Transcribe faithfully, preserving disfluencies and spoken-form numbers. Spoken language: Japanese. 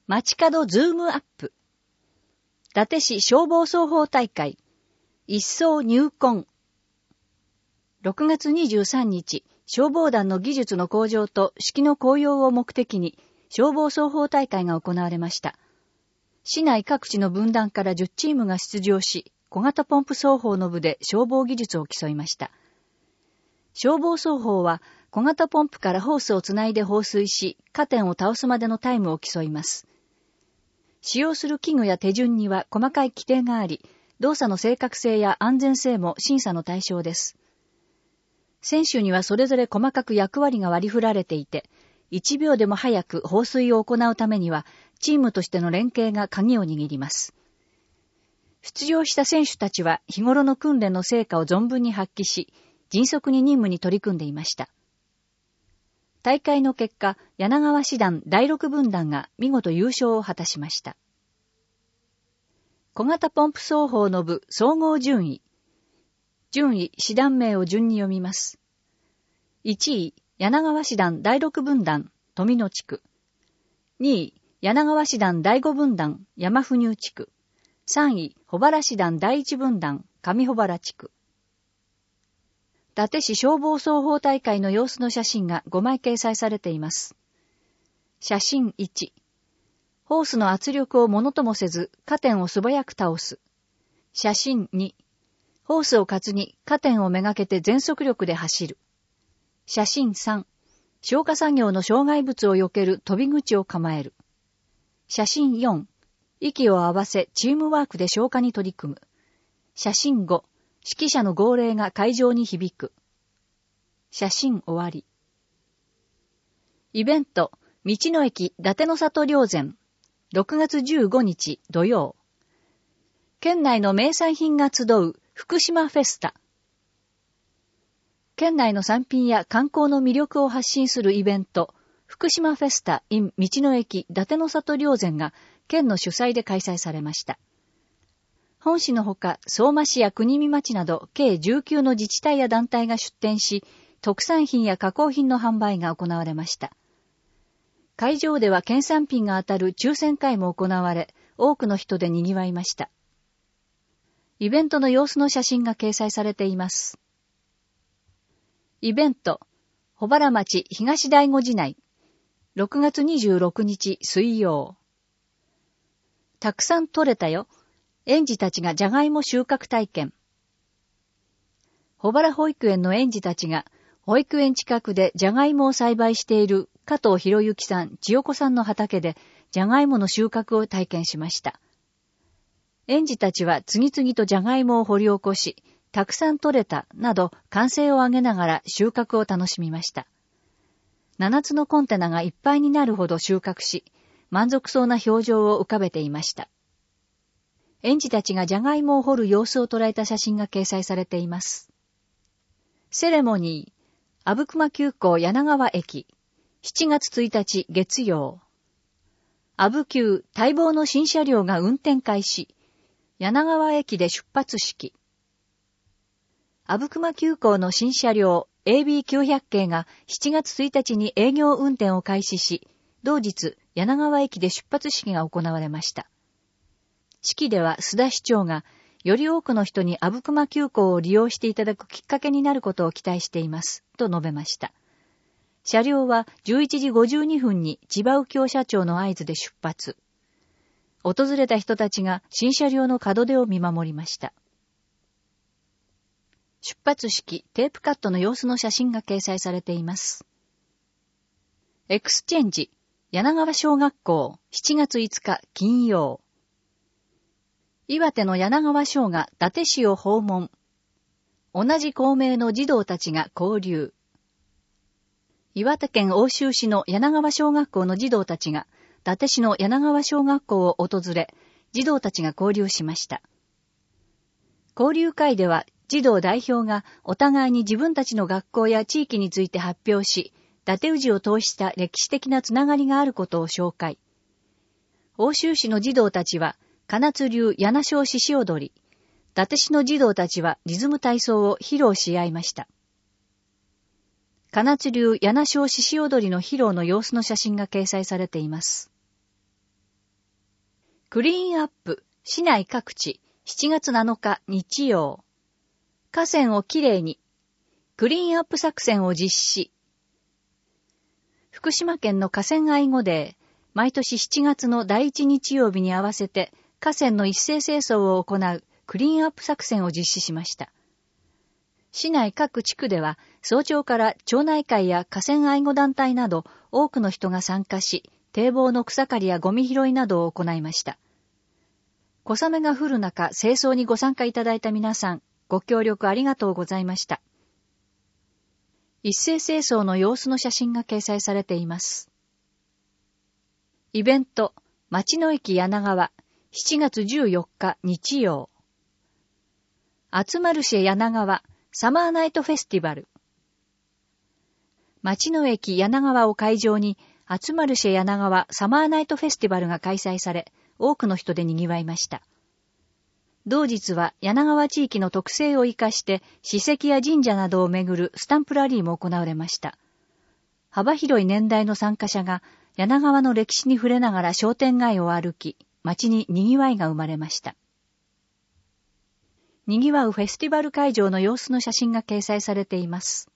街角ズームアップ。伊達市消防操法大会。一層入魂。ろくがつにじゅうさんにち、消防団の技術の向上と士気の高揚を目的に消防操法大会が行われました。市内各地の分団からじゅっチームが出場し、小型ポンプ操法の部で消防技術を競いました。消防操法は小型ポンプからホースをつないで放水し、カテンを倒すまでのタイムを競います。使用する器具や手順には細かい規定があり、動作の正確性や安全性も審査の対象です。選手にはそれぞれ細かく役割が割り振られていて、いちびょうでも早く放水を行うためには、チームとしての連携が鍵を握ります。出場した選手たちは日頃の訓練の成果を存分に発揮し、迅速に任務に取り組んでいました。大会の結果、柳川師団だいろくぶんだんが見事優勝を果たしました。小型ポンプ操法の部総合順位。順位、師団名を順に読みます。いちい、柳川師団だいろくぶんだん、富野地区。にい、柳川師団だいごぶんだん、山府入地区。さんい、保原師団だいいちぶんだん、上保原地区。伊達市消防操法大会の様子の写真がごまい掲載されています。写真いち。ホースの圧力をものともせず、カテンを素早く倒す。写真に。ホースを担ぎ、カテンをめがけて全速力で走る。写真さん。消火作業の障害物を避ける飛び口を構える。写真よん。息を合わせチームワークで消火に取り組む。写真ご。指揮者の号令が会場に響く。写真終わり。イベント、道の駅伊達の里霊山。ろくがつじゅうごにち土曜。県内の名産品が集う福島フェスタ。県内の産品や観光の魅力を発信するイベント、福島フェスタ in 道の駅伊達の里霊山が県の主催で開催されました。本市のほか、相馬市や国見町など計じゅうきゅうの自治体や団体が出展し、特産品や加工品の販売が行われました。会場では県産品が当たる抽選会も行われ、多くの人で賑わいました。イベントの様子の写真が掲載されています。イベント、保原町東醍醐寺内、ろくがつにじゅうろくにち水曜。たくさん取れたよ。園児たちがじゃがいも収穫体験。保原保育園の園児たちが、保育園近くでじゃがいもを栽培している加藤博之さん、千代子さんの畑でじゃがいもの収穫を体験しました。園児たちは次々とじゃがいもを掘り起こし、たくさん取れたなど歓声を上げながら収穫を楽しみました。七つのコンテナがいっぱいになるほど収穫し、満足そうな表情を浮かべていました。園児たちがじゃがいもを掘る様子を捉えた写真が掲載されています。セレモニー、阿武隈急行柳川駅、しちがつついたち月曜。阿武急待望の新車両が運転開始、柳川駅で出発式。阿武隈急行の新車両 エービーきゅうひゃく 系がしちがつついたちに営業運転を開始し、同日柳川駅で出発式が行われました。式では須田市長が、より多くの人に阿武隈急行を利用していただくきっかけになることを期待しています、と述べました。車両はじゅういちじごじゅうにふんに千葉右京社長の合図で出発。訪れた人たちが新車両の門出を見守りました。出発式テープカットの様子の写真が掲載されています。エクスチェンジ柳川小学校しちがついつか金曜。岩手の柳川小が伊達市を訪問。同じ校名の児童たちが交流。岩手県奥州市の柳川小学校の児童たちが、伊達市の柳川小学校を訪れ、児童たちが交流しました。交流会では、児童代表がお互いに自分たちの学校や地域について発表し、伊達氏を通した歴史的なつながりがあることを紹介。奥州市の児童たちは、金津流柳小獅子踊り、伊達市の児童たちはリズム体操を披露し合いました。金津流柳小獅子踊りの披露の様子の写真が掲載されています。 クリーンアップ、市内各地、しちがつなのか日曜。河川をきれいに、クリーンアップ作戦を実施。福島県の河川愛護デー、毎年しちがつのだいいち日曜日に合わせて河川の一斉清掃を行うクリーンアップ作戦を実施しました。市内各地区では早朝から町内会や河川愛護団体など多くの人が参加し、堤防の草刈りやゴミ拾いなどを行いました。小雨が降る中、清掃にご参加いただいた皆さん、ご協力ありがとうございました。一斉清掃の様子の写真が掲載されています。イベント、町の駅柳川、しちがつじゅうよっか日曜。集まるシェ柳川、サマーナイトフェスティバル。町の駅柳川を会場に、集まるシェ柳川サマーナイトフェスティバルが開催され、多くの人で賑わいました。同日は柳川地域の特性を生かして史跡や神社などを巡るスタンプラリーも行われました。幅広い年代の参加者が柳川の歴史に触れながら商店街を歩き、街に賑わいが生まれました。賑わうフェスティバル会場の様子の写真が掲載されています。